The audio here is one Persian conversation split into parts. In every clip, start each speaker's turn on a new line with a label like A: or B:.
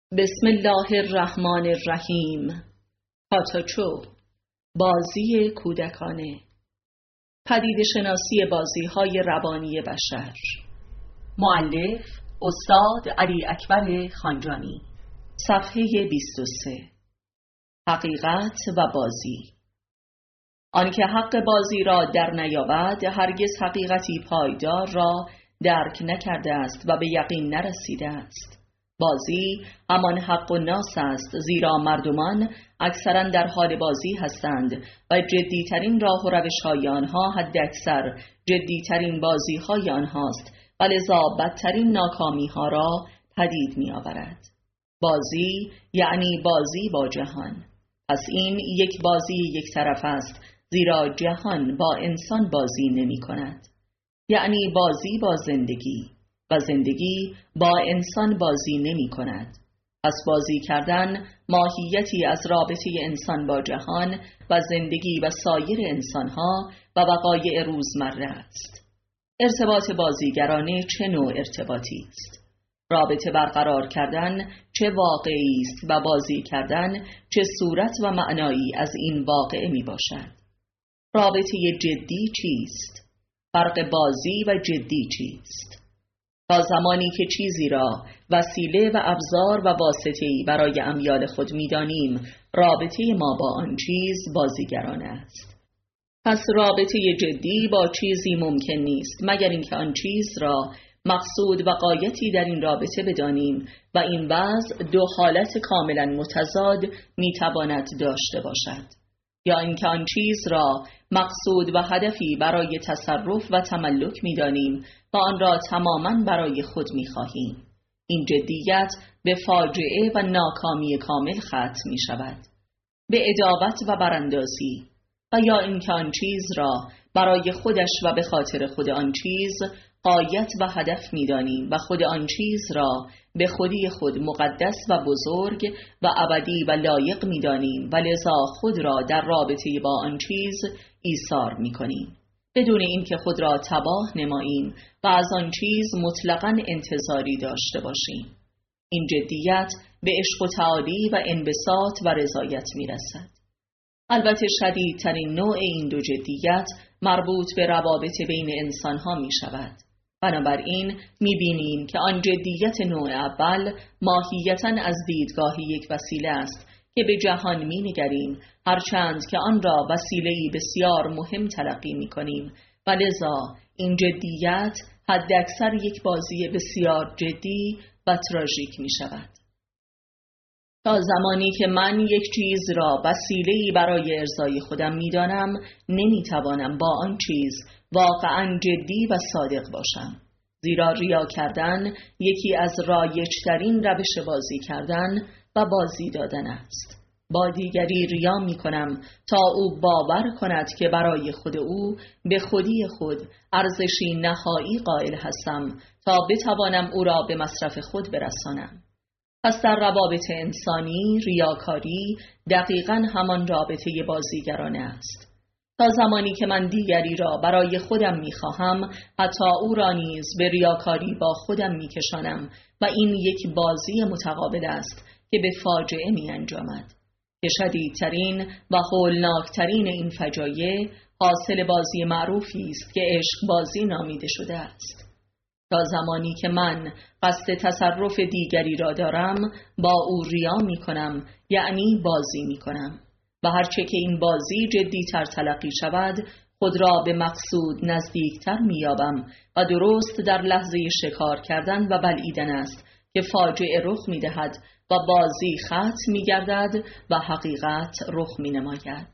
A: بسم الله الرحمن الرحیم. پاتاچو، بازی کودکانه، پدیده شناسی بازی‌های روانی بشر. مؤلف استاد علی اکبر خانجانی. صفحه 23. حقیقت و بازی. آنکه حق بازی را در نیابد هرگز حقیقتی پایدار را درک نکرده است و به یقین نرسیده است. بازی همان حق و ناس است، زیرا مردمان اکثرا در حال بازی هستند و جدیترین راه و روش‌های آنها حداکثر جدیترین بازی‌های آنهاست و لذا بدترین ناکامی‌ها را پدید می‌آورد. بازی یعنی بازی با جهان. پس این یک بازی یک طرف است، زیرا جهان با انسان بازی نمی‌کند. یعنی بازی با زندگی و زندگی با انسان بازی نمی کند. پس بازی کردن ماهیتی از رابطه انسان با جهان و زندگی و سایر انسانها و وقایع روزمره است. ارتباط بازیگرانه چه نوع ارتباطی است؟ رابطه برقرار کردن چه واقعی است و بازی کردن چه صورت و معنایی از این واقعه می باشد؟ رابطه جدی چیست؟ فرق بازی و جدی چیست؟ تا زمانی که چیزی را وسیله و ابزار و واسطه‌ای برای امیال خود می‌دانیم، رابطه ما با آن چیز بازیگرانه است. پس رابطه جدی با چیزی ممکن نیست مگر اینکه آن چیز را مقصود و غایتی در این رابطه بدانیم و این وضع دو حالت کاملا متضاد می‌تواند داشته باشد، یا اینکه آن چیز را مقصود و هدفی برای تصرف و تملک می‌دانیم و آن را تماماً برای خود می‌خواهیم. این جدیت به فاجعه و ناکامی کامل ختم می‌شود، به عداوت و براندازی، و یا اینکه آن چیز را برای خودش و به خاطر خود آن چیز غایت و هدف می‌دانیم و خود آن چیز را به خودی خود مقدس و بزرگ و ابدی و لایق می‌دانیم و لذا خود را در رابطه با آن چیز ایثار می‌کنیم بدون اینکه خود را تباه نماییم و از آن چیز مطلقاً انتظاری داشته باشیم. این جدیت به عشق و تعالی و انبساط و رضایت می‌رسد. البته شدیدترین نوع این دو جدیت مربوط به روابط بین انسان‌ها می‌شود. بنابراین می‌بینیم که آن جدیت نوع اول ماهیتاً از دیدگاه یک وسیله است که به جهان می‌نگریم، هرچند که آن را وسیله‌ای بسیار مهم تلقی می‌کنیم و لذا این جدیت حداکثر یک بازی بسیار جدی و تراژیک می‌شود. تا زمانی که من یک چیز را وسیله‌ای برای ارضای خودم می‌دانم، نمی‌توانم با آن چیز واقعاً جدی و صادق باشم، زیرا ریا کردن یکی از رایج‌ترین روش بازی کردن و بازی دادن است. با دیگری ریا می کنم تا او باور کند که برای خود او به خودی خود ارزشی نهایی قائل هستم تا بتوانم او را به مصرف خود برسانم. پس در روابط انسانی ریاکاری دقیقاً همان رابطه بازیگرانه است. تا زمانی که من دیگری را برای خودم می‌خواهم، حتی او را نیز به ریاکاری با خودم می‌کشانم و این یک بازی متقابل است که به فاجعه می‌انجامد. که شدیدترین و هولناکترین این فجایع حاصل بازی معروفی است که عشق بازی نامیده شده است. تا زمانی که من قصد تصرف دیگری را دارم، با او ریا می‌کنم، یعنی بازی می‌کنم، و هرچه که این بازی جدی‌تر تلقی شود، خود را به مقصود نزدیکتر می‌یابم و درست در لحظه شکار کردن و بلعیدن است که فاجعه رخ می‌دهد و بازی ختم می‌گردد و حقیقت رخ می‌نماید.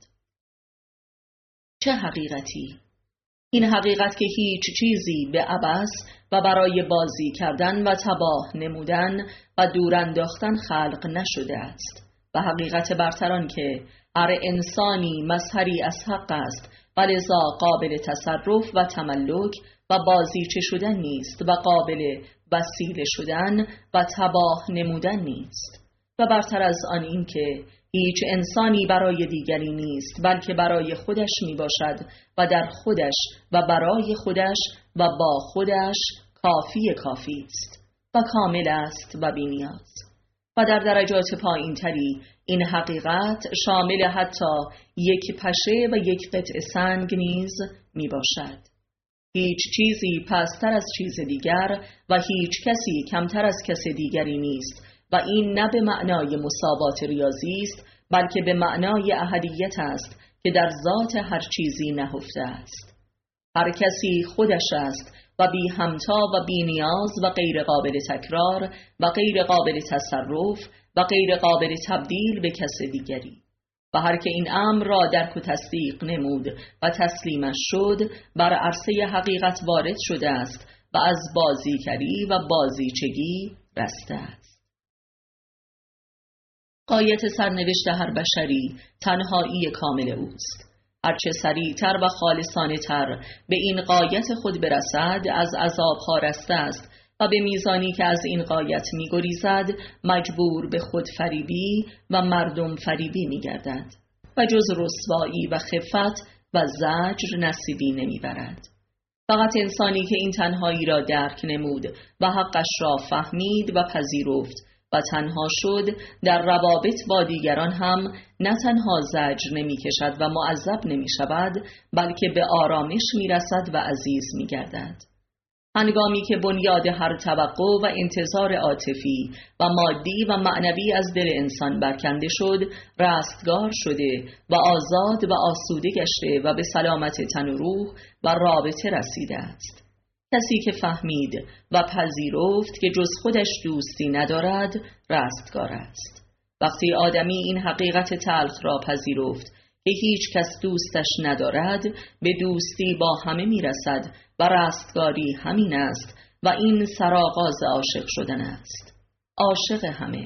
A: چه حقیقتی؟ این حقیقت که هیچ چیزی به عبث و برای بازی کردن و تباه نمودن و دور انداختن خلق نشده است، و حقیقت برتران که هر انسانی مظهری از حق است و لذا قابل تصرف و تملک و بازیچه شدن نیست و قابل وسیله شدن و تباه نمودن نیست. و برتر از آن این که هیچ انسانی برای دیگری نیست، بلکه برای خودش می باشد و در خودش و برای خودش و با خودش کافی است و کامل است و بی‌نیاز. و در درجات پایین‌تری این حقیقت شامل حتی یک پشه و یک قطعه سنگ نیز می باشد. هیچ چیزی پستر از چیز دیگر و هیچ کسی کمتر از کس دیگری نیست و این نه به معنای مساوات ریاضی است، بلکه به معنای احدیت است که در ذات هر چیزی نهفته است. هر کسی خودش است و بی همتا و بی نیاز و غیر قابل تکرار و غیر قابل تصرف و غیر قابل تبدیل به کس دیگری. و هر که این امر را درک و تصدیق نمود و تسلیمش شد، بر عرصه حقیقت وارد شده است و از بازیگری و بازیچگی رسته است. غایت سرنوشت هر بشری تنهایی کامل اوست. هرچه سریعتر و خالصانه تر به این غایت خود برسد، از عذابها رسته است و به میزانی که از این غایت می‌گریزد مجبور به خود فریبی و مردم فریبی می‌گردد و جز رسوایی و خفت و زجر نصیبی نمی‌برد. فقط انسانی که این تنهایی را درک نمود و حقش را فهمید و پذیرفت و تنها شد، در روابط با دیگران هم نه تنها زجر نمی کشد و معذب نمی شود، بلکه به آرامش می رسد و عزیز می گردد. هنگامی که بنیاد هر توقع و انتظار عاطفی و مادی و معنوی از دل انسان برکنده شد، رستگار شده و آزاد و آسوده گشته و به سلامت تن و روح و رابطه رسیده است. کسی که فهمید و پذیرفت که جز خودش دوستی ندارد، رستگار است. وقتی آدمی این حقیقت تلخ را پذیرفت که هیچ کس دوستش ندارد، به دوستی با همه میرسد و رستگاری همین است و این سرآغاز عاشق شدن است. عاشق همه.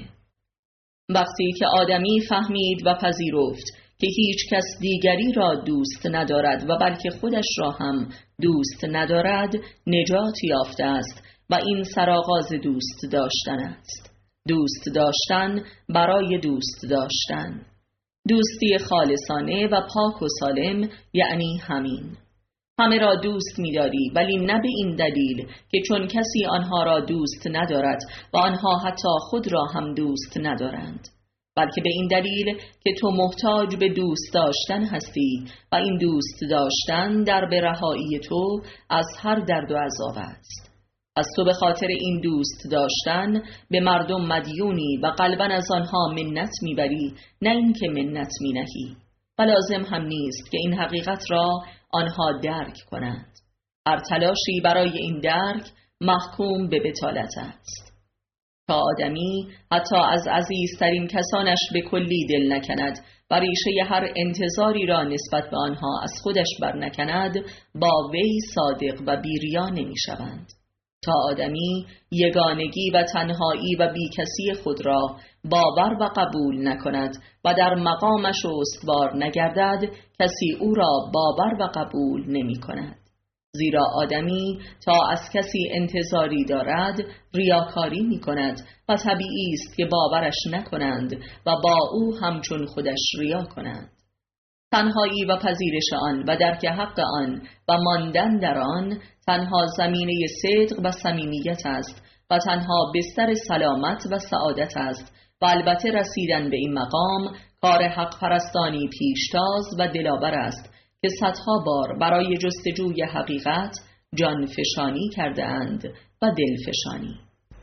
A: وقتی که آدمی فهمید و پذیرفت که هیچ کس دیگری را دوست ندارد و بلکه خودش را هم دوست ندارد، نجات یافته است و این سرآغاز دوست داشتن است. دوست داشتن برای دوست داشتن. دوستی خالصانه و پاک و سالم یعنی همین. همه را دوست می‌داری، ولی نه به این دلیل که چون کسی آنها را دوست ندارد و آنها حتی خود را هم دوست ندارند، بلکه به این دلیل که تو محتاج به دوست داشتن هستی و این دوست داشتن در به رهایی تو از هر درد و عذاب است. از تو به خاطر این دوست داشتن به مردم مدیونی و قلباً از آنها منت میبری، نه اینکه منت مینهی. و لازم هم نیست که این حقیقت را آنها درک کنند. هر تلاشی برای این درک محکوم به بطالت است. تا آدمی حتی از عزیزترین کسانش به کلی دل نکند و ریشه هر انتظاری را نسبت به آنها از خودش بر نکند، با وی صادق و بی‌ریا نمی شوند. تا آدمی یگانگی و تنهایی و بیکسی خود را باور و قبول نکند و در مقامش استوار نگردد، کسی او را باور و قبول نمی کند. زیرا آدمی تا از کسی انتظاری دارد ریاکاری می کند و طبیعی است که باورش نکنند و با او همچون خودش ریا کنند. تنهایی و پذیرش آن و درک حق آن و ماندن در آن تنها زمینه صدق و صمیمیت است و تنها بستر سلامت و سعادت است و البته رسیدن به این مقام کار حق پرستانی پیشتاز و دلاور است که صدها بار برای جستجوی حقیقت جان فشانی کرده اند و دل فشانی.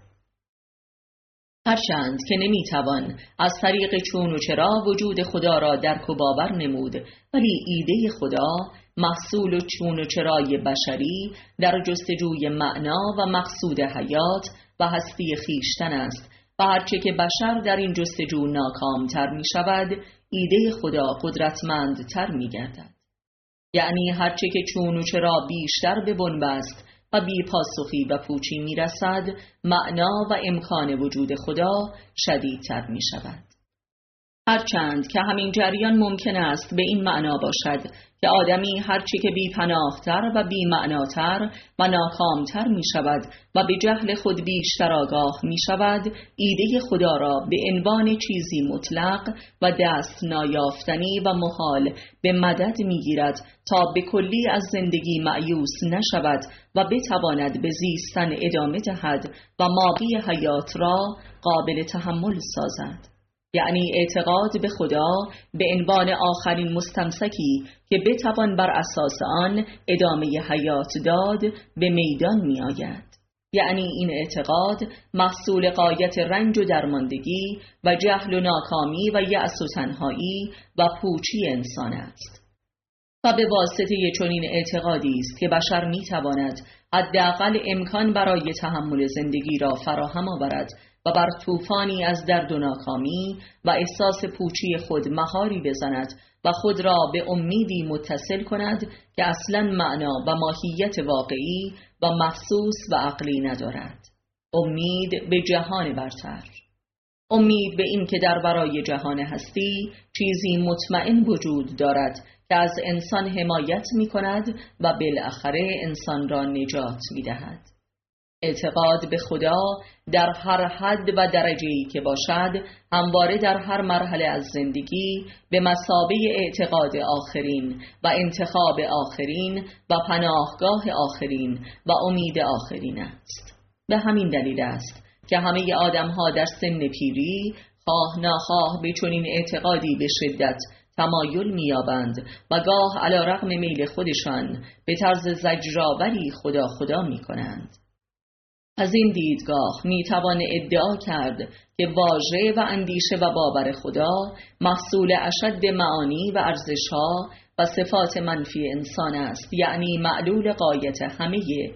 A: هرچند که نمیتوان از طریق چون و چرا وجود خدا را درک و باور نمود، ولی ایده خدا محصول چون و چرای بشری در جستجوی معنا و مقصود حیات و هستی خیشتن است و هرچه که بشر در این جستجو ناکامتر می شود، ایده خدا قدرتمندتر می گردد. یعنی هرچه که چون و چرا بیشتر به بنبست و بی پاسخی و پوچی می رسد، معنا و امکان وجود خدا شدیدتر می شود. هرچند که همین جریان ممکن است به این معنا باشد که آدمی هرچی که بی‌پناه‌تر و بی‌معناتر و ناکامتر می شود و به جهل خود بیشتر آگاه می شود، ایده خدا را به عنوان چیزی مطلق و دست نایافتنی و محال به مدد می گیرد تا به کلی از زندگی مایوس نشود و بتواند به زیستن ادامه دهد و ماقی حیات را قابل تحمل سازد. یعنی اعتقاد به خدا به عنوان آخرین مستمسکی که بتوان بر اساس آن ادامه حیات داد به میدان می آید. یعنی این اعتقاد محصول غایت رنج و درماندگی و جهل و ناکامی و یأس و تنهایی و پوچی انسان است. و به واسطه چنین اعتقادی است که بشر می تواند حداقل امکان برای تحمل زندگی را فراهم آورد و بر طوفانی از درد و ناکامی و احساس پوچی خود مهاری بزند و خود را به امیدی متصل کند که اصلاً معنا و ماهیت واقعی و محسوس و عقلی ندارد. امید به جهان برتر، امید به این که در برای جهان هستی چیزی مطمئن وجود دارد که از انسان حمایت می کند و بالاخره انسان را نجات می دهد. اعتقاد به خدا در هر حد و درجه‌ای که باشد همواره در هر مرحله از زندگی به مثابه اعتقاد آخرین و انتخاب آخرین و پناهگاه آخرین و امید آخرین است. به همین دلیل است که همه آدم‌ها در سن پیری خواه ناخواه به چنین اعتقادی به شدت تمایل می‌یابند و گاه علی‌رغم میل خودشان به طرز زجرآوری خدا خدا می‌کنند. از این دیدگاه میتوان ادعا کرد که واژه و اندیشه و باور خدا محصول اشد معانی و ارزش‌ها و صفات منفی انسان است، یعنی معلول غایت همه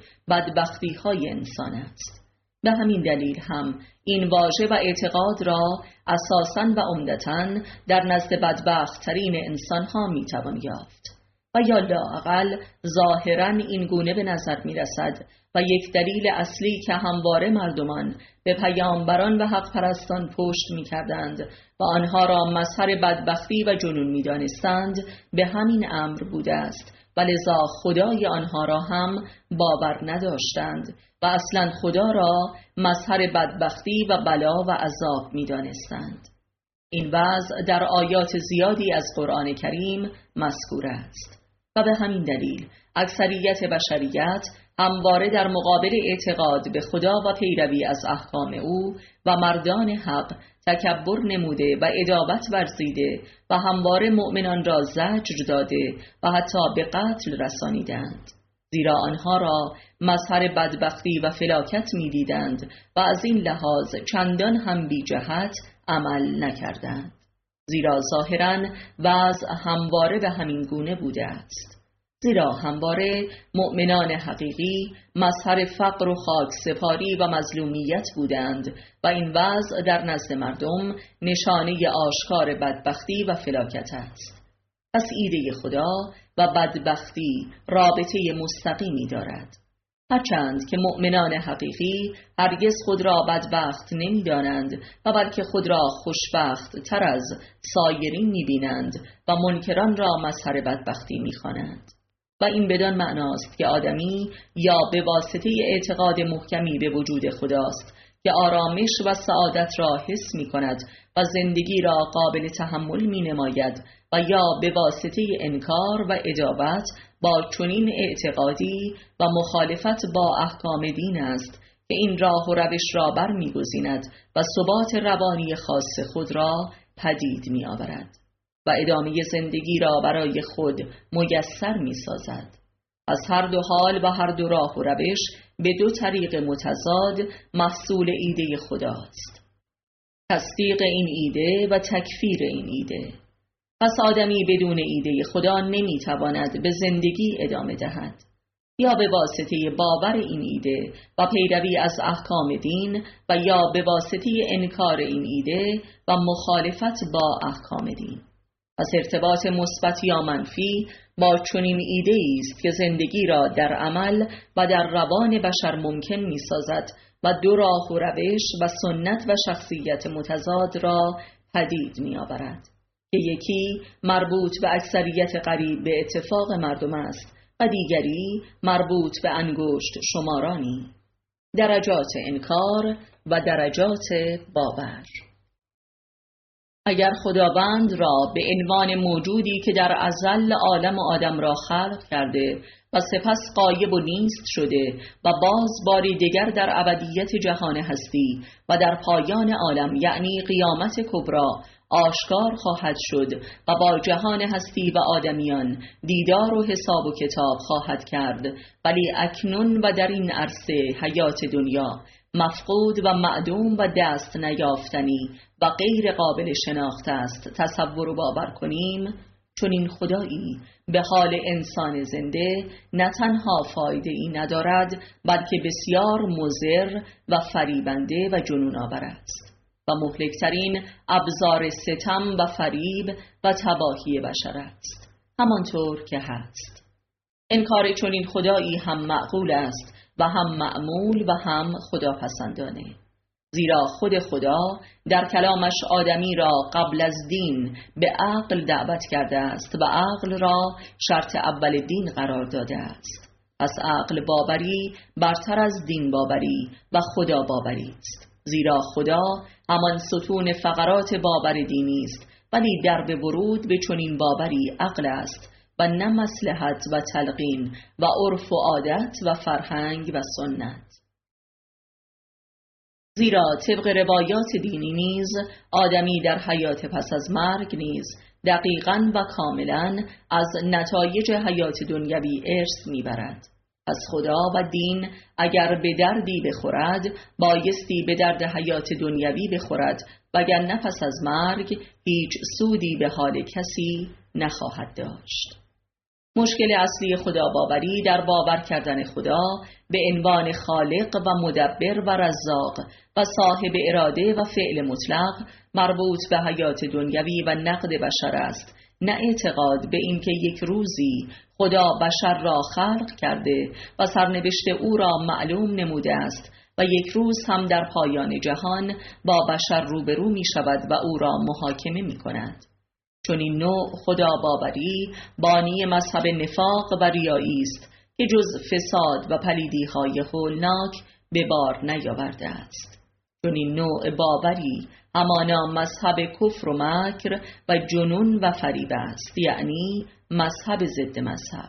A: بدبختی‌های انسان است. به همین دلیل هم این واژه و اعتقاد را اساساً و عمدتاً در نزد بدبخت‌ترین انسان‌ها میتوان یافت و یا لااقل ظاهراً این گونه به نظر میرسد و یک دلیل اصلی که همواره مردمان به پیامبران و حق پرستان پشت می کردند و آنها را مظهر بدبختی و جنون می دانستند به همین امر بوده است و لذا خدای آنها را هم باور نداشتند و اصلا خدا را مظهر بدبختی و بلا و عذاب می دانستند. این وضع در آیات زیادی از قرآن کریم مذکور است و به همین دلیل اکثریت بشریت همواره در مقابل اعتقاد به خدا و پیروی از احکام او و مردان حق تکبر نموده و عداوت ورزیده و همواره مؤمنان را زجر داده و حتی به قتل رسانیدند، زیرا آنها را مظهر بدبختی و فلاکت می‌دیدند و از این لحاظ چندان هم بی جهت عمل نکردند، زیرا ظاهراً وضع همواره به همین گونه بوده است. زیرا همواره مؤمنان حقیقی مظهر فقر و خاک سپاری و مظلومیت بودند و این وضع در نزد مردم نشانه آشکار بدبختی و فلاکت است. پس ایده خدا و بدبختی رابطه مستقیمی دارد. هرچند که مؤمنان حقیقی هرگز خود را بدبخت نمی دانند و بلکه خود را خوشبخت تر از سایرین می بینند و منکران را مظهر بدبختی می خوانند. و این بدان معناست که آدمی یا به واسطه اعتقاد محکمی به وجود خداست که آرامش و سعادت را حس می کند و زندگی را قابل تحمل می نماید و یا به واسطه انکار و عداوت با چنین اعتقادی و مخالفت با احکام دین است که این راه و روش را برمی‌گزیند و ثبات روانی خاص خود را پدید می آورد و ادامه زندگی را برای خود میسر می سازد. از هر دو حال و هر دو راه و روش به دو طریق متضاد محصول ایده خداست: تصدیق این ایده و تکفیر این ایده. پس آدمی بدون ایده خدا نمی تواند به زندگی ادامه دهد، یا به واسطه باور این ایده و پیروی از احکام دین و یا به واسطه انکار این ایده و مخالفت با احکام دین. پس ارتباط مثبت یا منفی با چنین ایده است که زندگی را در عمل و در روان بشر ممکن می سازد و دو راه و روش و سنت و شخصیت متضاد را پدید می آورد که یکی مربوط به اکثریت قریب به اتفاق مردم است و دیگری مربوط به انگشت شمارانی، درجات انکار و درجات باور. اگر خداوند را به عنوان موجودی که در ازل عالم آدم را خلق کرده و سپس غایب و نیست شده و باز باری دیگر در ابدیت جهان هستی و در پایان عالم یعنی قیامت کبری آشکار خواهد شد و با جهان هستی و آدمیان دیدار و حساب و کتاب خواهد کرد، ولی اکنون و در این عرصه حیات دنیا مفقود و معدوم و دست نیافتنی و غیر قابل شناخت است، تصور و باور کنیم چون این خدایی به حال انسان زنده نه تنها فایده ای ندارد بلکه بسیار مضر و فریبنده و جنون آور است و مهلکترین ابزار ستم و فریب و تباهی بشر است، همانطور که هست. انکار چنین خدایی هم معقول است و هم مأمول و هم خداپسندانه، زیرا خود خدا در کلامش آدمی را قبل از دین به عقل دعوت کرده است و عقل را شرط اول دین قرار داده است. پس عقل باوری برتر از دین باوری و خدا باوری است، زیرا خدا همان ستون فقرات باور دینی است، ولی درب ورود به چنین باوری عقل است و نه مصلحت و تلقین و عرف و عادت و فرهنگ و سنت. زیرا طبق روایات دینی نیز آدمی در حیات پس از مرگ نیز دقیقاً و کاملاً از نتایج حیات دنیوی ارث میبرد. پس خدا و دین اگر به دردی بخورد بایستی به درد حیات دنیوی بخورد، وگرنه پس از مرگ هیچ سودی به حال کسی نخواهد داشت. مشکل اصلی خدا باوری در باور کردن خدا به عنوان خالق و مدبر و رزاق و صاحب اراده و فعل مطلق مربوط به حیات دنیوی و نقد بشر است، نه اعتقاد به اینکه یک روزی خدا بشر را خلق کرده و سرنوشت او را معلوم نموده است و یک روز هم در پایان جهان با بشر روبرو می شود و او را محاکمه می کند. چون این نوع خدا باوری بانی مذهب نفاق و ریایی است که جز فساد و پلیدی‌های هولناک به بار نیاورده است. چون این نوع باوری همانا مذهب کفر و مکر و جنون و فریب است، یعنی مذهب ضد مذهب.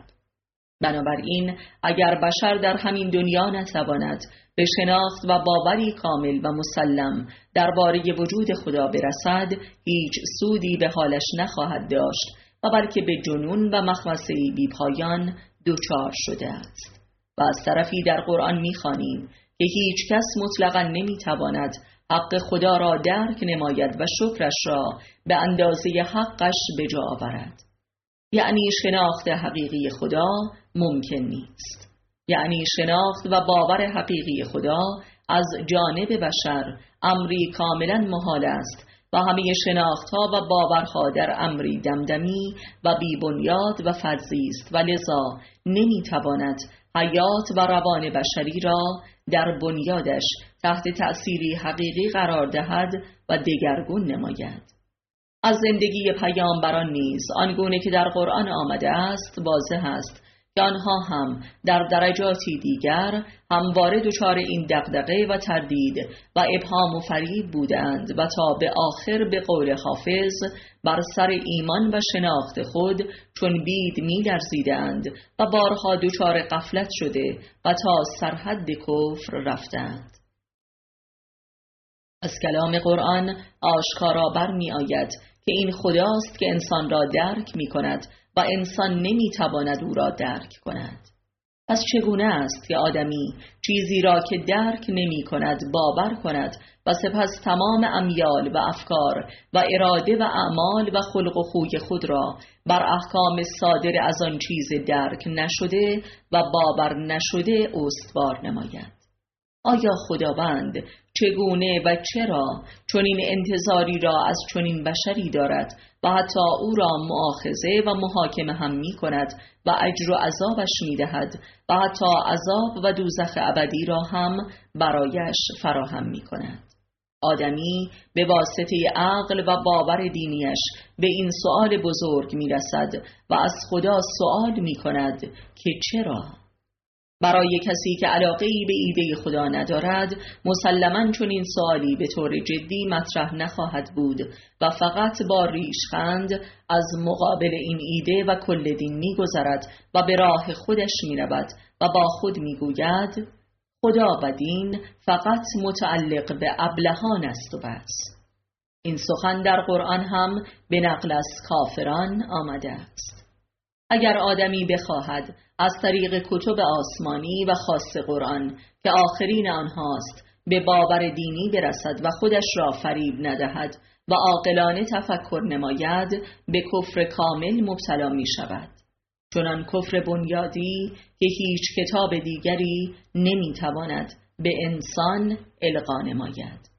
A: بنابراین اگر بشر در همین دنیا نتواند به شناخت و باوری کامل و مسلم درباره وجود خدا برسد، هیچ سودی به حالش نخواهد داشت و بلکه به جنون و مخمصه‌ای بی پایان دچار شده است. و از طرفی در قرآن می‌خوانیم که هیچ کس مطلقاً نمی‌تواند حق خدا را درک نماید و شکرش را به اندازه حقش به جا آورد. یعنی شناخت حقیقی خدا ممکن نیست. یعنی شناخت و باور حقیقی خدا از جانب بشر امری کاملا محال است و همه شناختها و باورها در امری دمدمی و بی‌بنیاد و فرضی است و لذا نمیتواند حیات و روان بشری را در بنیادش تحت تأثیری حقیقی قرار دهد و دگرگون نماید. از زندگی پیامبران نیز آنگونه که در قرآن آمده است واضح است که آنها هم در درجاتی دیگر همواره دچار این دغدغه و تردید و ابهام و فریب بودند و تا به آخر به قول حافظ بر سر ایمان و شناخت خود چون بید می لرزیدند و بارها دچار غفلت شده و تا سرحد کفر رفتند. از کلام قرآن آشکارا برمی آید که این خداست که انسان را درک می کند و انسان نمی تواند او را درک کند. پس چگونه است که آدمی چیزی را که درک نمی کند باور کند و سپس تمام امیال و افکار و اراده و اعمال و خلق و خوی خود را بر احکام صادر از آن چیز درک نشده و باور نشده استوار نماید؟ آیا خداوند چگونه و چرا چنین انتظاری را از چنین بشری دارد و حتی او را مؤاخذه و محاکمه هم می کند و اجر و عذابش می دهد و حتی عذاب و دوزخ ابدی را هم برایش فراهم می کند؟ آدمی به واسطه عقل و باور دینیش به این سؤال بزرگ می رسد و از خدا سؤال می کند که چرا؟ برای کسی که علاقه‌ای به ایده خدا ندارد، مسلماً چون این سوالی به طور جدی مطرح نخواهد بود و فقط با ریشخند از مقابل این ایده و کل دین می‌گذرد و به راه خودش می‌رود و با خود می‌گوید خدا و دین فقط متعلق به ابلهان است و بس. این سخن در قرآن هم به نقل از کافران آمده است. اگر آدمی بخواهد از طریق کتب آسمانی و خاص قرآن که آخرین آنهاست به باور دینی برسد و خودش را فریب ندهد و عاقلانه تفکر نماید، به کفر کامل مبتلا می شود، چنان کفر بنیادی که هیچ کتاب دیگری نمی تواند به انسان القا نماید.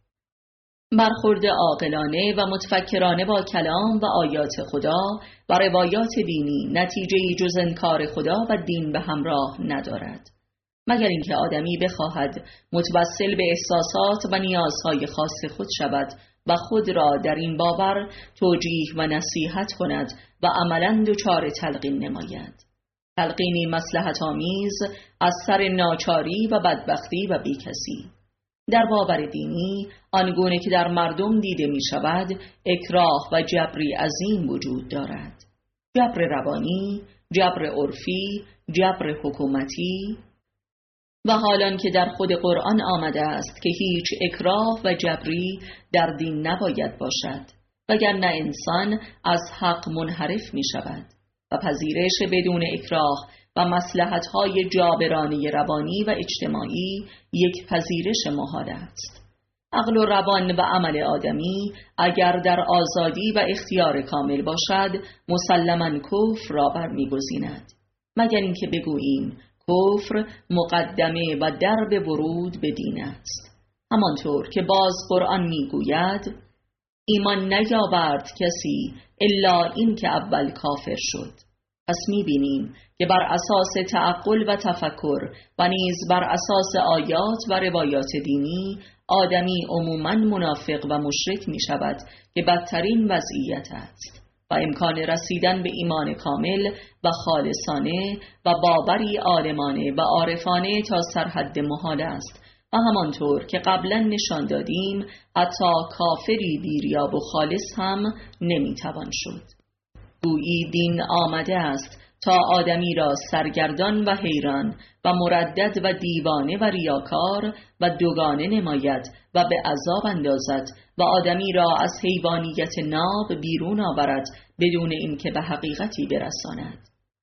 A: برخورد عاقلانه و متفکرانه با کلام و آیات خدا و روایات دینی نتیجه‌ای جز انکار خدا و دین به همراه ندارد، مگر اینکه آدمی بخواهد متوسل به احساسات و نیازهای خاص خود شود و خود را در این باور توجیه و نصیحت کند و عملاً دچار تلقین نماید، تلقینی مصلحت آمیز از سر ناچاری و بدبختی و بیکسی. در باور دینی آنگونه که در مردم دیده می شود، اکراه و جبری عظیم وجود دارد: جبر روانی، جبر عرفی، جبر حکومتی، و حالان که در خود قرآن آمده است که هیچ اکراه و جبری در دین نباید باشد، وگرنه انسان از حق منحرف می شود و پذیرش بدون اکراه و مصلحت‌های جابرانه روانی و اجتماعی یک پذیرش محال است. عقل و روان و عمل آدمی اگر در آزادی و اختیار کامل باشد، مسلماً کفر را برمی‌گزیند، مگر اینکه بگوییم کفر مقدمه و درب ورود به دین است. همانطور که باز قرآن میگوید ایمان نیاورد کسی الا این که اول کافر شد. پس میبینیم که بر اساس تعقل و تفکر و نیز بر اساس آیات و روایات دینی، آدمی عموماً منافق و مشرک می شود که بدترین وضعیت است و امکان رسیدن به ایمان کامل و خالصانه و باوری عالمانه و عارفانه تا سرحد محال است و همانطور که قبلا نشان دادیم حتی کافری بیریاب و خالص هم نمیتوان شد. گویی دین آمده است تا آدمی را سرگردان و حیران و مردد و دیوانه و ریاکار و دوگانه نماید و به عذاب اندازد و آدمی را از حیوانیت ناب بیرون آورد بدون اینکه به حقیقتی برساند.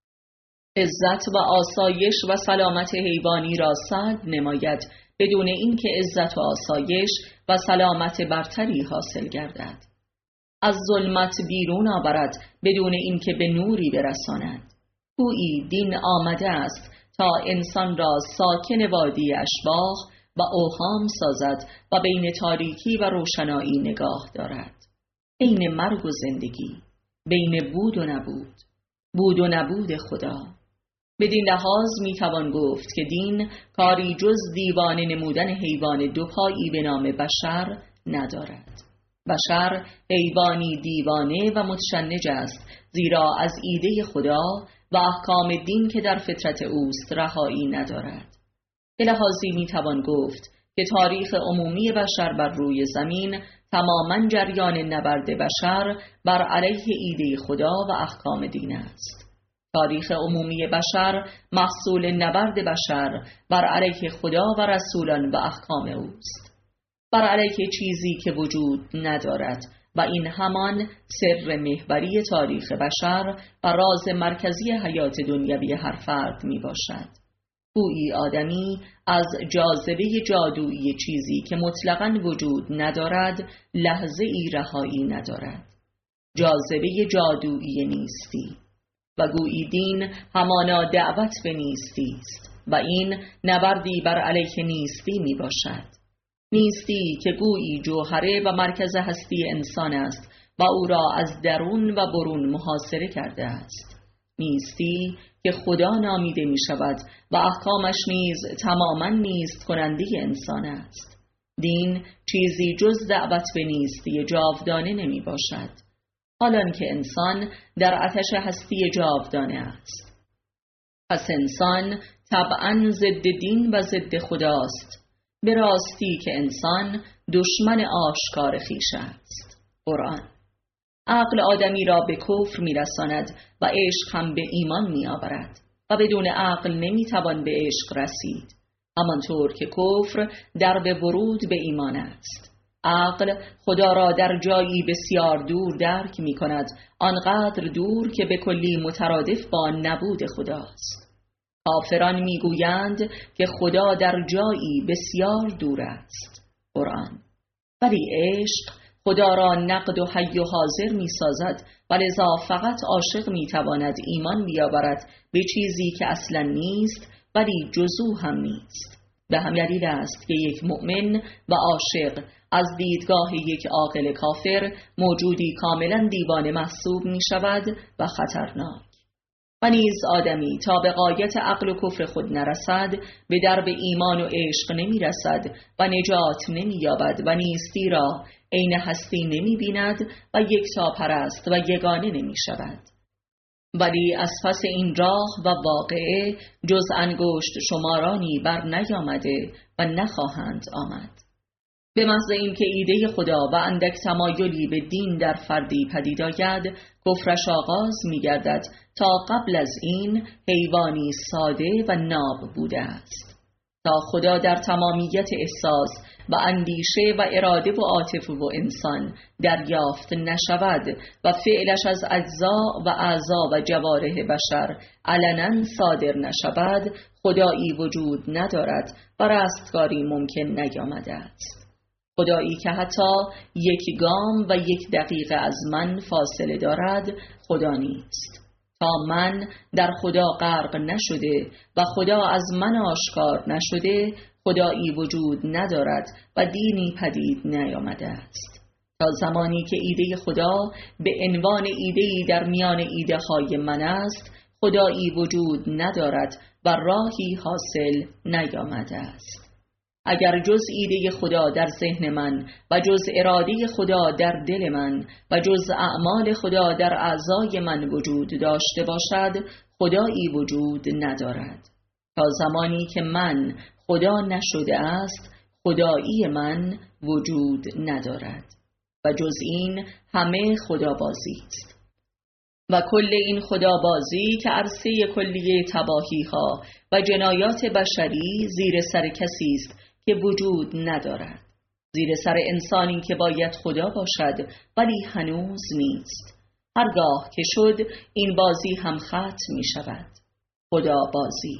A: عزت و آسایش و سلامت حیوانی را سلب نماید بدون اینکه عزت و آسایش و سلامت برتری حاصل گردد. از ظلمت بیرون آورد بدون اینکه به نوری برساند. گویی دین آمده است تا انسان را ساکن وادی اشباح و اوهام سازد و بین تاریکی و روشنایی نگاه دارد، بین مرگ و زندگی، بین بود و نبود، بود و نبود خدا. بدین لحاظ میتوان گفت که دین کاری جز دیوانه نمودن حیوان دوپایی به نام بشر ندارد. بشر حیوانی دیوانه و متشنج است، زیرا از ایده خدا و احکام دین که در فطرت اوست رهایی ندارد. به لحاظی میتوان گفت که تاریخ عمومی بشر بر روی زمین تماماً جریان نبرد بشر بر علیه ایده خدا و احکام دین است. تاریخ عمومی بشر محصول نبرد بشر بر علیه خدا و رسولان و احکام اوست، بر علیه چیزی که وجود ندارد و این همان سر محوری تاریخ بشر و راز مرکزی حیات دنیوی هر فرد می باشد. گویی آدمی از جاذبه جادویی چیزی که مطلقاً وجود ندارد لحظه ای رهایی ندارد، جاذبه جادویی نیستی، و گویی دین همانا دعوت به نیستی است و این نبردی بر علیه نیستی می باشد. نیستی که گویی جوهره و مرکز هستی انسان است و او را از درون و برون محاصره کرده است. نیستی که خدا نامیده می شود و احکامش نیز تماماً نیست کننده انسان است. دین چیزی جز دعوت به نیستی جاودانه نمی باشد، حالان که انسان در آتش هستی جاودانه است. پس انسان طبعاً ضد دین و ضد خداست، به راستی که انسان دشمن آشکار خویش است. قرآن عقل آدمی را به کفر می‌رساند و عشق هم به ایمان می‌آورد و بدون عقل نمی‌توان به عشق رسید، همانطور که کفر در به ورود به ایمان است. عقل خدا را در جایی بسیار دور درک می‌کند، آنقدر دور که به کلی مترادف با نبود خداست. کافران می‌گویند که خدا در جایی بسیار دور است. قرآن ولی عشق خدا را نقد و حی و حاضر می سازد و لذا فقط عاشق می تواند ایمان بیاورد به چیزی که اصلا نیست ولی جزو هم نیست. به هم دلیل است که یک مؤمن و عاشق از دیدگاه یک عاقل کافر موجودی کاملا دیوانه محسوب می شود و خطرناک. و نیز آدمی تا به غایت عقل و کفر خود نرسد به درب ایمان و عشق نمی رسد و نجات نمی یابد و نیستی را عین هستی نمی بیند و یکتا پرست و یگانه نمی شود. ولی از پس این راه و واقعه جز انگشت شمارانی بر نیامده و نخواهند آمد. به محض اینکه ایده خدا و اندک تمایلی به دین در فردی پدید آید، کفرش آغاز می گردد تا قبل از این حیوانی ساده و ناب بوده است. تا خدا در تمامیت احساس و اندیشه و اراده و عاطفه و انسان دریافت نشود و فعلش از اجزا و اعضا و جوارح بشر علنا صادر نشود، خدایی وجود ندارد و رستگاری ممکن نیامده است. خدایی که حتی یک گام و یک دقیقه از من فاصله دارد خدا نیست. تا من در خدا غرق نشده و خدا از من آشکار نشده، خدایی وجود ندارد و دینی پدید نیامده است. تا زمانی که ایده خدا به عنوان ایده‌ای در میان ایده های من است، خدایی وجود ندارد و راهی حاصل نیامده است. اگر جز ایده خدا در ذهن من و جز اراده خدا در دل من و جز اعمال خدا در اعضای من وجود داشته باشد، خدایی وجود ندارد. تا زمانی که من خدا نشده است، خدایی من وجود ندارد و جز این همه خدابازی است. و کل این خدابازی که عرصه کلیه تباهی ها و جنایات بشری زیر سر کسی است که وجود ندارد، زیر سر انسانی که باید خدا باشد ولی هنوز نیست. هرگاه که شد این بازی هم ختم می شود. خدا بازی.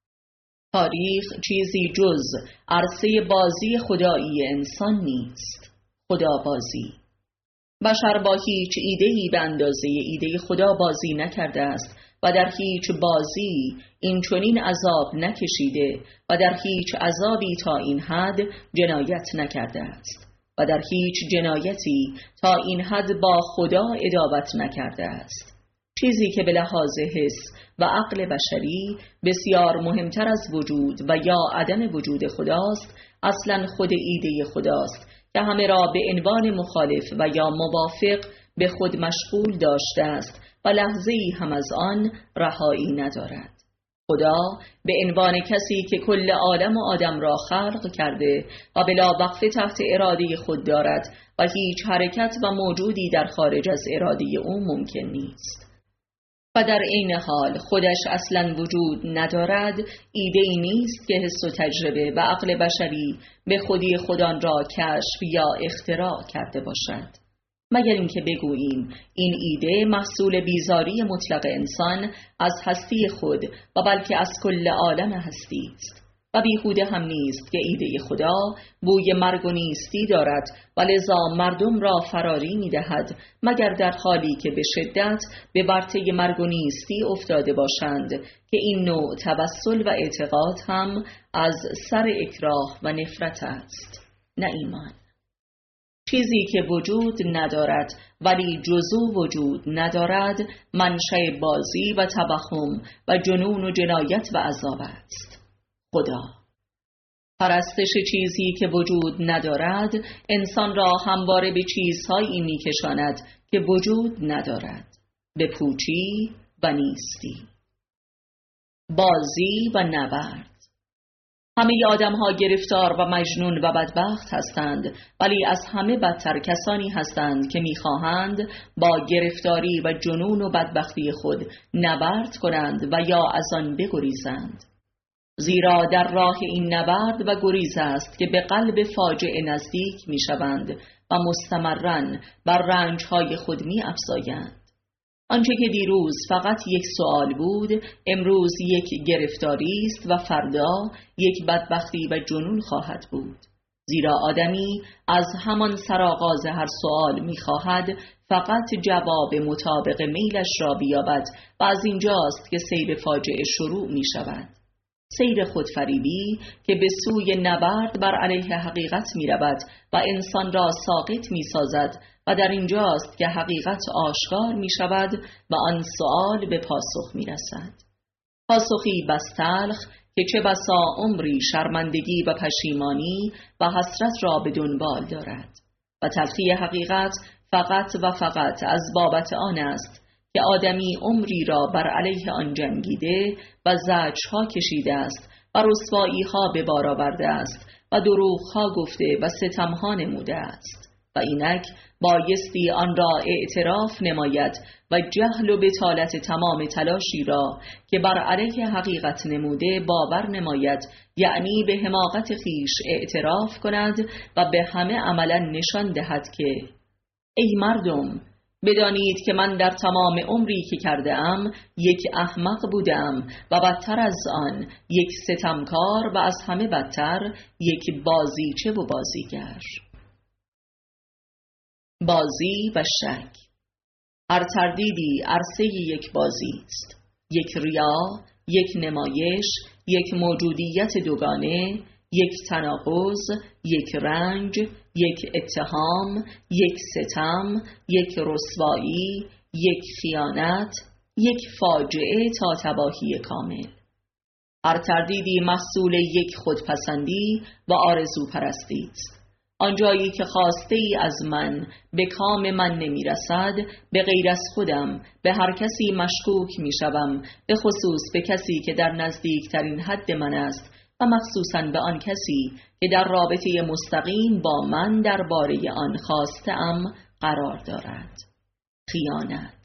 A: تاریخ چیزی جز عرصه بازی خدایی انسان نیست. خدا بازی. بشر با هیچ ایده‌ای به اندازه ایده خدا بازی نکرده است و در هیچ بازی این چنین عذاب نکشیده و در هیچ عذابی تا این حد جنایت نکرده است و در هیچ جنایتی تا این حد با خدا عداوت نکرده است. چیزی که به لحاظ حس و عقل بشری بسیار مهمتر از وجود و یا عدم وجود خداست، اصلا خود ایده خداست که همه را به عنوان مخالف و یا موافق به خود مشغول داشته است و لحظه‌ای هم از آن رهایی ندارد. خدا به عنوان کسی که کل عالم و آدم را خلق کرده و بلا وقفه تحت اراده خود دارد و هیچ حرکت و موجودی در خارج از اراده او ممکن نیست و در عین حال خودش اصلا وجود ندارد، ایده‌ای نیست که حس و تجربه و عقل بشری به خودی خودان را کشف یا اختراع کرده باشد، مگر اینکه بگوییم این ایده محصول بیزاری مطلق انسان از هستی خود و بلکه از کل عالم هستی است. و بیهوده هم نیست که ایده خدا بوی مرگ و نیستی دارد و لذا مردم را فراری می دهد مگر در حالی که به شدت به ورطه مرگ و نیستی افتاده باشند که این نوع توسل و اعتقاد هم از سر اکراه و نفرت است، نه ایمان. چیزی که وجود ندارد ولی جزو وجود ندارد منشأ بازی و توهم و جنون و جنایت و عذاب است. خدا پرستش چیزی که وجود ندارد انسان را همواره به چیزهایی می‌کشاند که وجود ندارد، به پوچی و نیستی. بازی و نبرد. همه آدم‌ها گرفتار و مجنون و بدبخت هستند، ولی از همه بدتر کسانی هستند که می‌خواهند با گرفتاری و جنون و بدبختی خود نبرد کنند و یا از آن بگریزند. زیرا در راه این نبرد و گریز است که به قلب فاجعه نزدیک می‌شوند و مستمراً بر رنج‌های خود می‌افزایند. آنچه که دیروز فقط یک سوال بود، امروز یک گرفتاری است و فردا یک بدبختی و جنون خواهد بود. زیرا آدمی از همان سرآغاز هر سوال می‌خواهد فقط جواب مطابق میلش را بیابد و از اینجاست که سیر فاجعه شروع می‌شود. سیر خودفریبی که به سوی نبرد بر علیه حقیقت می‌رود و انسان را ساقط می‌سازد و در اینجاست که حقیقت آشکار می‌شود و آن سؤال به پاسخ می‌رسد. پاسخی بس تلخ که چه بسا عمری شرمندگی و پشیمانی و حسرت را به دنبال دارد و تلخی حقیقت فقط و فقط از بابت آن است که آدمی عمری را بر علیه آن جنگیده و زجرها کشیده است و رسوایی‌ها به بار آورده است و دروغ‌ها گفته و ستم‌ها نموده است و اینک بایستی آن را اعتراف نماید و جهل و بطالت تمام تلاشی را که بر علیه حقیقت نموده باور نماید، یعنی به حماقت خیش اعتراف کند و به همه عملا نشان دهد که ای مردم، بدانید که من در تمام عمری که کرده ام یک احمق بودم و بدتر از آن یک ستمکار و از همه بدتر یک بازیچه و بازیگر. بازی و شک. هر تردیدی عرصه یک بازی است، یک ریا، یک نمایش، یک موجودیت دوگانه، یک تناقض، یک رنج، یک اتهام، یک ستم، یک رسوایی، یک خیانت، یک فاجعه تا تباهی کامل. هر تردیدی محصول یک خودپسندی و آرزو پرستی است. آنجایی که خواسته ای از من به کام من نمی رسد، به غیر از خودم به هر کسی مشکوک می شوم، به خصوص به کسی که در نزدیکترین حد من است و مخصوصاً به آن کسی که در رابطه مستقیم با من درباره آن خواسته‌ام قرار دارد. خیانت.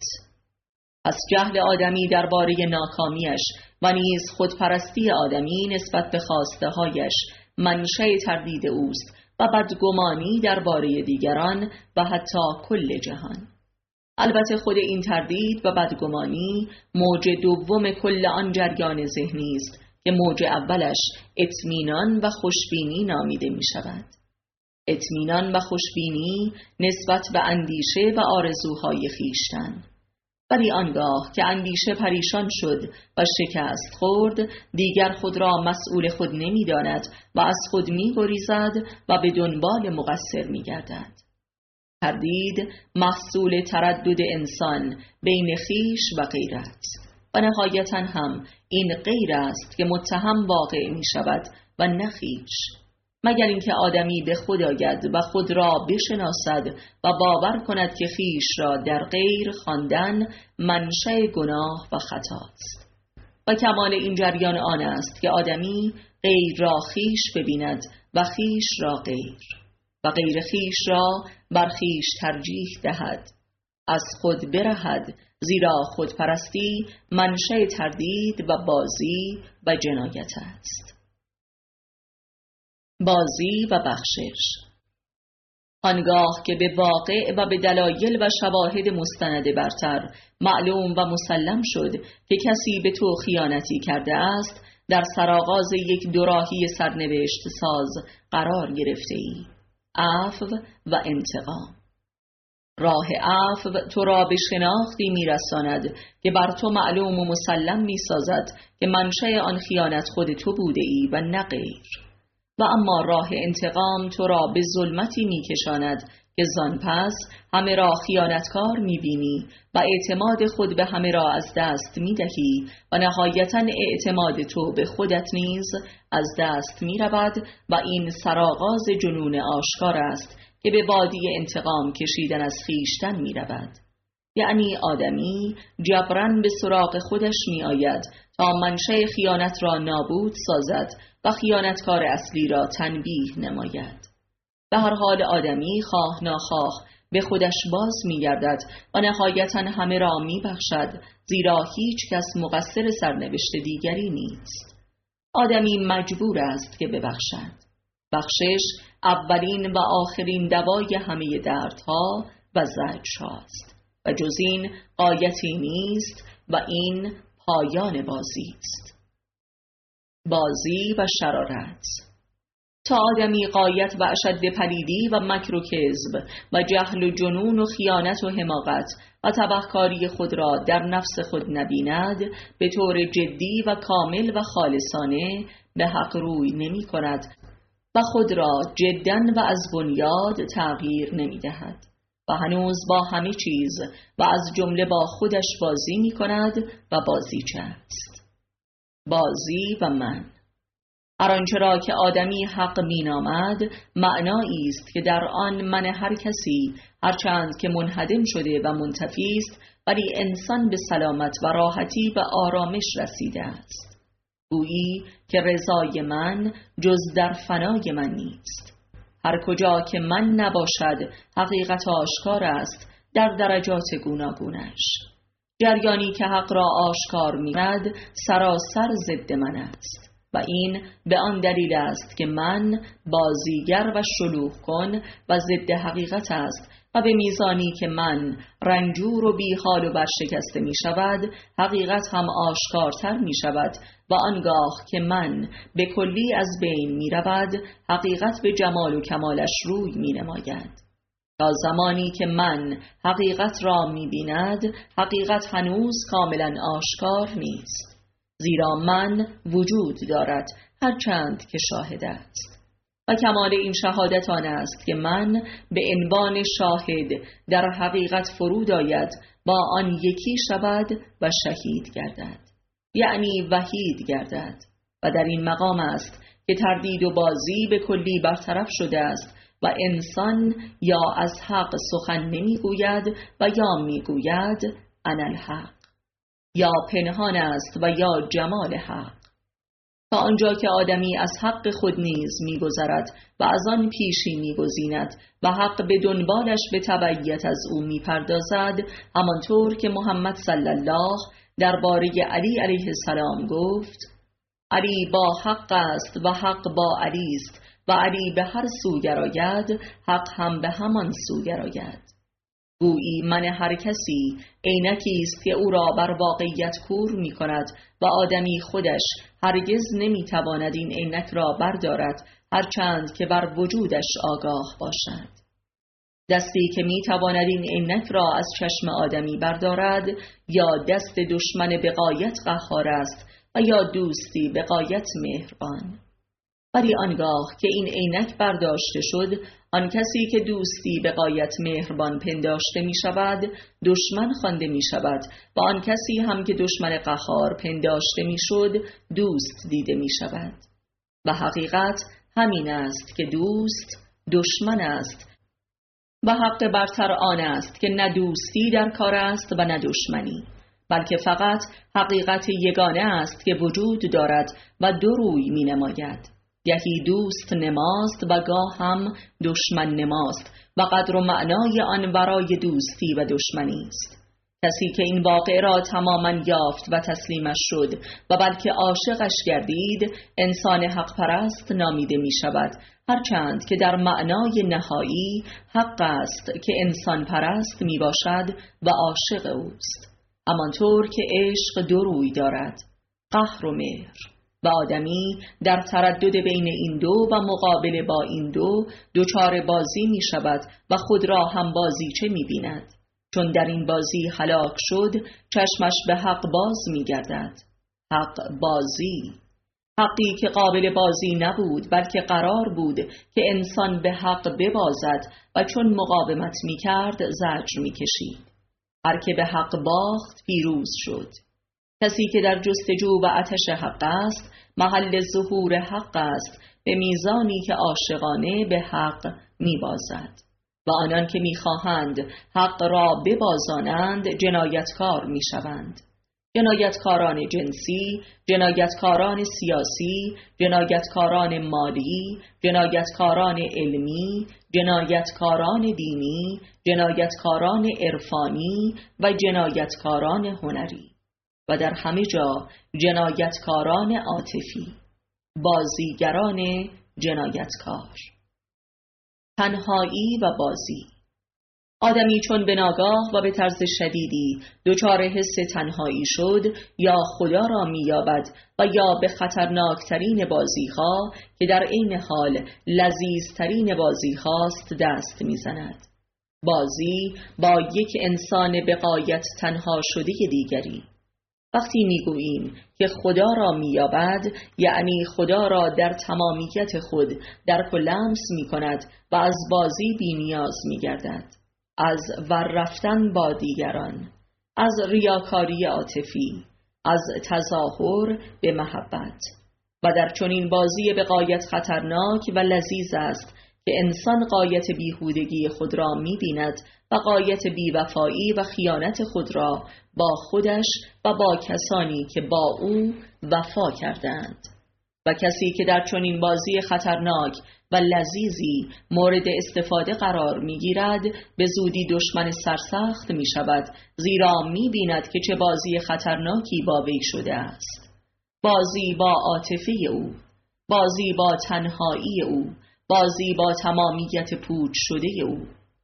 A: پس جهل آدمی درباره ناکامیش و نیز خودپرستی آدمی نسبت به خواسته‌هایش منشأ تردید اوست و بدگمانی درباره دیگران و حتی کل جهان. البته خود این تردید و بدگمانی موج دوم کل آن جریان ذهنی است که موج اولش اطمینان و خوشبینی نامیده می شود. اطمینان و خوشبینی نسبت به اندیشه و آرزوهای خویشتن. ولی آنگاه که اندیشه پریشان شد و شکست خورد، دیگر خود را مسئول خود نمی داند و از خود می گریزد و به دنبال مقصر می گردد. تردید محصول تردد انسان بین خویش و غیر است و نهایتاً هم این غیر است که متهم واقع می شود و نه خویش، مگر اینکه آدمی به خود آید و خود را بشناسد و باور کند که خویش را در غیر خواندن منشأ گناه و خطا است. و کمال این جریان آن است که آدمی غیر را خویش ببیند و خویش را غیر و غیر خویش را بر خویش ترجیح دهد، از خود برهد، زیرا خودپرستی منشأ تردید و بازی و جنایت است. بازی و بخشش. آنگاه که به واقع و به دلایل و شواهد مستند برتر معلوم و مسلم شد که کسی به تو خیانتی کرده است، در سرآغاز یک دوراهی سرنوشت ساز قرار گرفته ای: عفو و انتقام. راه عفو تو را به شناختی میرساند که بر تو معلوم و مسلم میسازد که منشأ آن خیانت خود تو بوده ای و نه غیر. و اما راه انتقام تو را به ظلمتی میکشاند که زان پس همه را خیانتکار می‌بینی و اعتماد خود به همه را از دست می‌دهی و نهایتاً اعتماد تو به خودت نیز از دست می‌رود و این سرآغاز جنون آشکار است که به وادی انتقام کشیدن از خویشتن می‌رود. یعنی آدمی جبراً به سراغ خودش می‌آید تا منشأ خیانت را نابود سازد و خیانتکار اصلی را تنبیه نماید. به هر حال آدمی خواه ناخواه به خودش باز می‌گردد و نهایتاً همه را می‌بخشد، زیرا هیچ کس مقصر سرنوشت دیگری نیست. آدمی مجبور است که ببخشد. بخشش اولین و آخرین دوای همه دردها و زجرهاست و جز این غایتی نیست و این پایان بازی است. بازی و شرارت. تا آدمی غایت و اشد پلیدی و مکر و کذب و جهل و جنون و خیانت و حماقت و تبهکاری خود را در نفس خود نبیند، به طور جدی و کامل و خالصانه به حق روی نمی کند و خود را جداً و از بنیاد تغییر نمی دهد و هنوز با همه چیز و از جمله با خودش بازی می کند و بازیچه است. بازی و من. هر آنچه را که آدمی حق مینامد معنایی است که در آن من هر کسی هرچند که منهدم شده و منتفی است، ولی انسان به سلامت و راحتی و آرامش رسیده است. گویی که رضای من جز در فنای من نیست. هر کجا که من نباشد حقیقت آشکار است در درجات گوناگونش. جریانی که حق را آشکار می‌کند سراسر ضد من است و این به آن دلیل است که من بازیگر و شلوغ کن و ضد حقیقت است و به میزانی که من رنجور و بیحال و برشکسته می شود، حقیقت هم آشکارتر می شود و آنگاه که من به کلی از بین می رود، حقیقت به جمال و کمالش روی می نماید. تا زمانی که من حقیقت را می بیند، حقیقت هنوز کاملا آشکار نیست، زیرا من وجود دارد هرچند که شاهد است. و کمال این شهادت آن است که من به عنوان شاهد در حقیقت فرود آید، با آن یکی شود و شهید گردد، یعنی وحید گردد. و در این مقام است که تردید و بازی به کلی برطرف شده است و انسان یا از حق سخن نمی گوید و یا می گوید انا الحق، یا پنهان است و یا جمال حق. تا آنجا که آدمی از حق خود نیز می‌گذرد و از آن پیشی می‌گزیند و حق به دنبالش به تبعیت از او می‌پردازد، همانطور که محمد صلی الله درباره علی علیه السلام گفت: علی با حق است و حق با علی است و علی به هر سو گراید، حق هم به همان سو گراید. گویی من هر کسی عینکی است که او را بر واقعیت کور می کند و آدمی خودش هرگز نمی تواند این عینک را بردارد هرچند که بر وجودش آگاه باشد. دستی که می تواند این عینک را از چشم آدمی بردارد یا دست دشمن به غایت قهار است و یا دوستی به غایت مهربان. ولی آنگاه که این عینک برداشته شد، آن کسی که دوستی به غایت مهربان پنداشته می شود دشمن خوانده می شود و آن کسی هم که دشمن قهار پنداشته می شد دوست دیده می شود. و حقیقت همین است که دوست دشمن است و حق برتر آن است که نه دوستی در کار است و نه دشمنی، بلکه فقط حقیقت یگانه است که وجود دارد و دو روی می نماید. گهی دوست نماست و گاه هم دشمن نماست و قدر و معنای آن برای دوستی و دشمنی است. کسی که این واقعه را تماما یافت و تسلیمش شد و بلکه عاشقش گردید، انسان حق پرست نامیده می شود، هرچند که در معنای نهایی حق است که انسان پرست می باشد و عاشق اوست. همانطور که عشق دو روی دارد، قهر و مهر، و آدمی در تردد بین این دو و مقابله با این دو دچار بازی می شود و خود را هم بازیچه می بیند. چون در این بازی هلاک شد، چشمش به حق باز می گردد. حق بازی. حقی که قابل بازی نبود، بلکه قرار بود که انسان به حق ببازد و چون مقاومت می کرد زجر می کشید. هر که به حق باخت پیروز شد. کسی که در جستجو و آتش حق است، محل ظهور حق است به میزانی که عاشقانه به حق می بازد. و آنان که می خواهند حق را ببازانند جنایتکار می شوند. جنایتکاران جنسی، جنایتکاران سیاسی، جنایتکاران مالی، جنایتکاران علمی، جنایتکاران دینی، جنایتکاران عرفانی و جنایتکاران هنری و در همه جا جنایتکاران عاطفی، بازیگران جنایتکار. تنهایی و بازی. آدمی چون به ناگاه و به طرز شدیدی دچار حس تنهایی شد، یا خدا را می‌یابد و یا به خطرناکترین بازی‌ها که در عین حال لذیذترین بازی‌هاست دست می‌زند. بازی با یک انسان به غایت تنها شده دیگری. وقتی میگوییم که خدا را می‌یابد، یعنی خدا را در تمامیت خود درک و لمس می‌کند و از بازی بی‌نیاز می‌گردد، از ور رفتن با دیگران، از ریاکاری عاطفی، از تظاهر به محبت. و در چنین بازی به غایت خطرناک و لذیذ است که انسان غایت بیهودگی خود را می‌بیند و غایت بیوفایی و خیانت خود را با خودش و با کسانی که با او وفا کردند. و کسی که در چنین بازی خطرناک و لذیذی مورد استفاده قرار می‌گیرد، به زودی دشمن سرسخت می‌شود، زیرا می‌بیند که چه بازی خطرناکی با وی شده است. بازی با عاطفه او، بازی با تنهایی او، بازی با تمامیت پوچ شده او.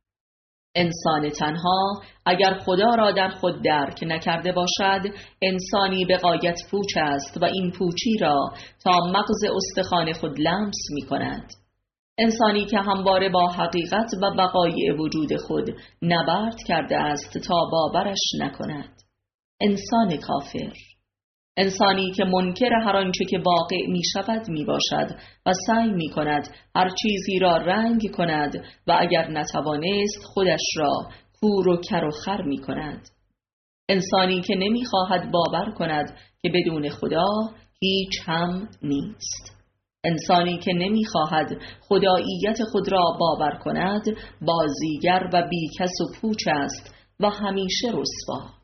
A: انسان تنها اگر خدا را در خود درک نکرده باشد، انسانی به غایت پوچ است و این پوچی را تا مغز استخوان خود لمس می کند. انسانی که همواره با حقیقت و وقایع وجود خود نبرد کرده است تا باورش نکند. انسان کافر، انسانی که منکر هر آنچه که واقع می شود می باشد و سعی می کند هر چیزی را رنگ کند و اگر نتوانست خودش را کور و کر و خر می کند. انسانی که نمی خواهد باور کند که بدون خدا هیچ هم نیست. انسانی که نمی خواهد خداییت خود را باور کند، بازیگر و بیکس و پوچ است و همیشه رسوا.